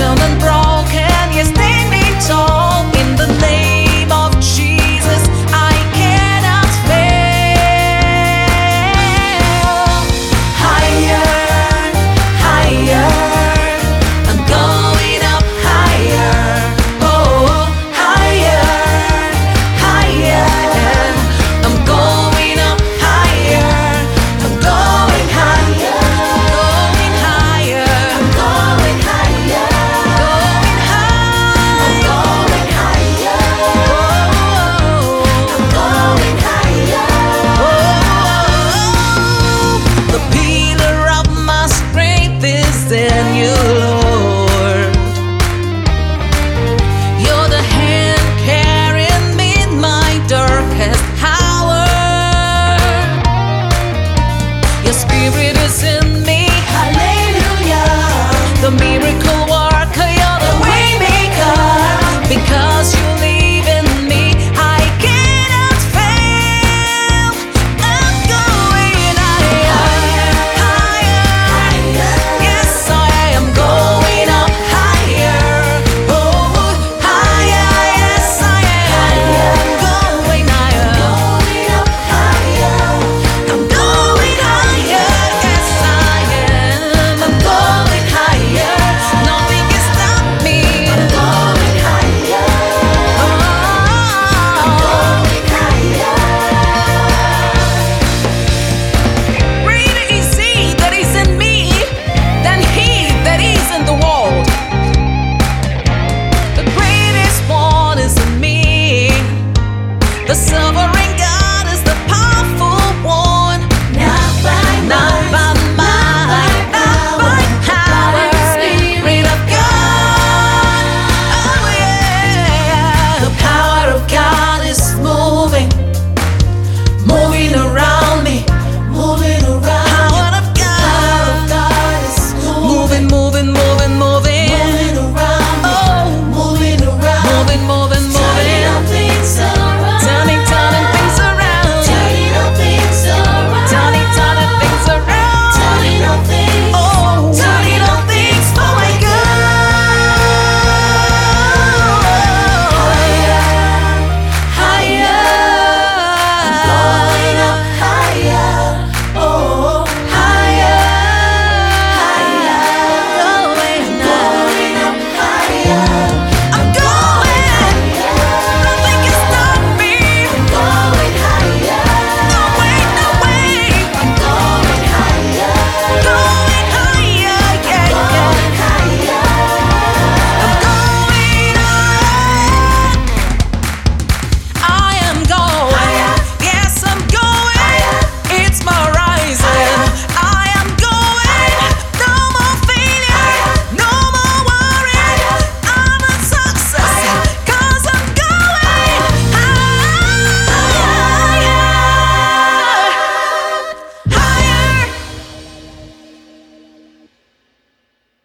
down and broken, you stand me tall. In the name of Jesus, I cannot fail. Higher, higher, I'm going up higher. Oh, higher, higher, I'm going up higher. I'm going higher, going higher. I'm going higher, going higher. I'm going higher. Oh, I'm going higher. Oh, the pillar of my strength is in you, Lord. You're the hand carrying me in my darkest hour. Your spirit is in me, hallelujah. The miracle worker, you're the way maker. Because you